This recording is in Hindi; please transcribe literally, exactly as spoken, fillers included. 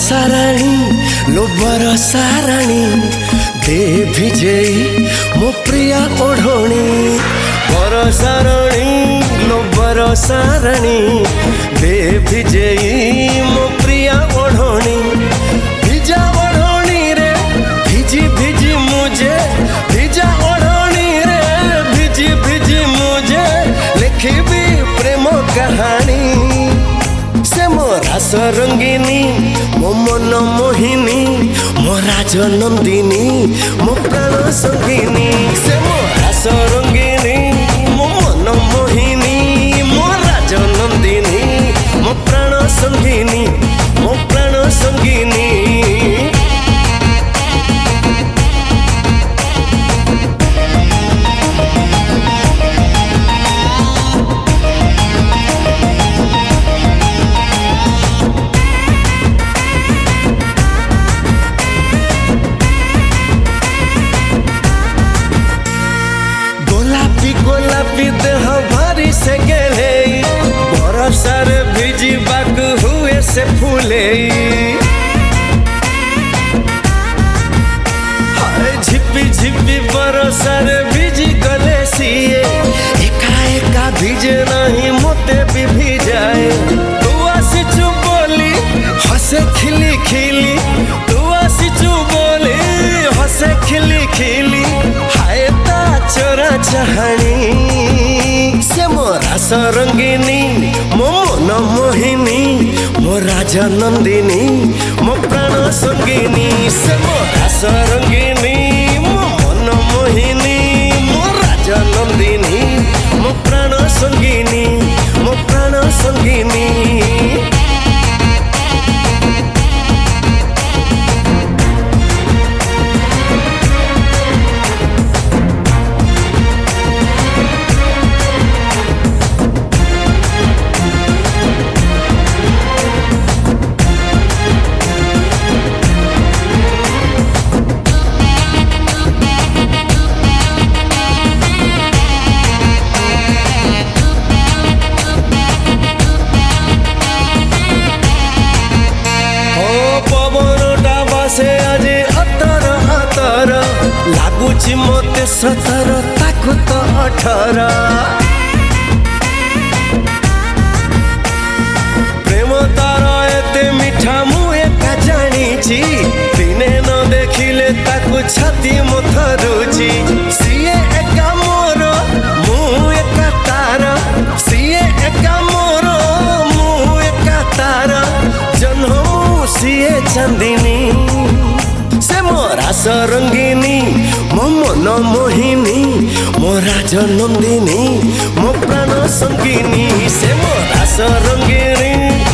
साराणी लोबर साराणी दे भिजेई मो प्रिया ओढ़णी बर साराणी लोबर साराणी दे भिजेई मो प्रिया ओढ़णी भिजा ओढ़णी रे भिजी भिजी मुझे भिजा ओढ़णी रे भिजी भिजी मुझे लिखी प्रेम कहानी से मो रास रंगिनी मो मन मोहिनी मो राजनंदिनी मो प्राण संगिनी से मो रास रंगिनी मो मन मोहिनी मो राजनंदिनी मो प्राण संगिनी मो प्राण संगिनी गोलापी देह भारी से गेले बरसार भिजी बाग हुए से फूले झिपी झिपी बरसार भिजी गले सिए एका एका भिजे नहीं मोते भी भिजाए तू आसीचु बोली हसे खिली खिली तू आसीचु बोली हसे खिली खिली हाय ता चोरा चाहनी से मो रास रंगिनी मो मन मोहिनी मो राजनंदिनी मो प्राण संगिनी से मो रास रंगिनी मो मन मोहिनी मो राजनंदिनी मो प्राण संगिनी मो प्राण संगिनी से आज अतर अतर लागुची मते सतर ताकु तो अठर प्रेम तार एते मिठा मु एका जानिची दिने न देखिले ताकु छाती मो थरुची सिए एका मोर मु एका तार सिए एका मोर मु एका तार जन्म सिए चांदिनी से मो रास रंगिनी मो मन मोहिनी मो राजनंदिनी मो प्राण संगिनी से मो रास रंगिनी